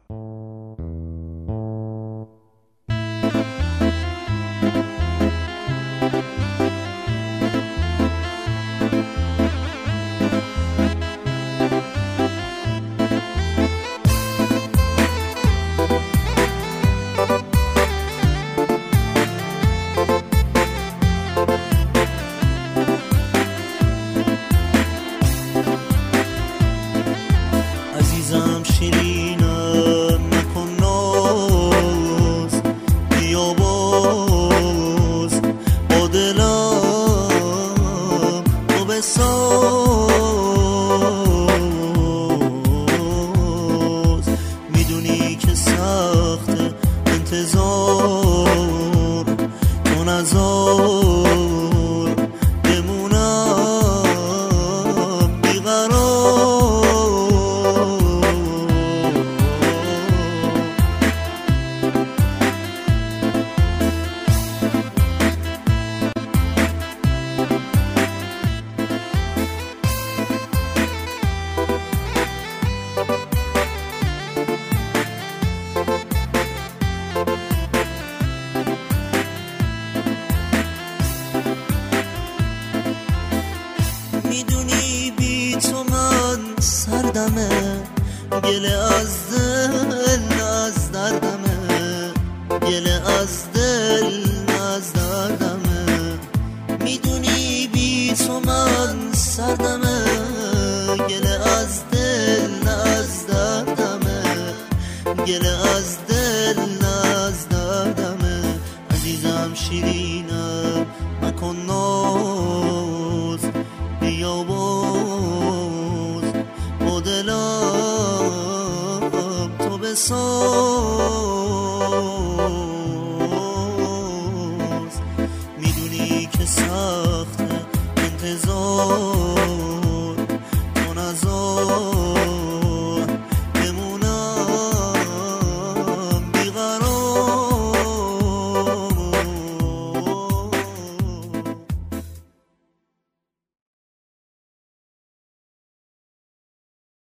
عزیزم شیرینم نکن ناز، بیا باز با دلم تو بساز. میدونی که سخت انتظار، تو نذار بمونم بیقرار. میدونی بی تو من سردمه، گله از دل نه از دردمه، گله از دل نه از دردمه. میدونی بی تو من سردمه، گله از دل نه از دردمه، گله از دل نه از دردمه. عزیزم شیرینم مکن ناز، بیا باز با دلم تو بساز. میدونی که سخت انتظار،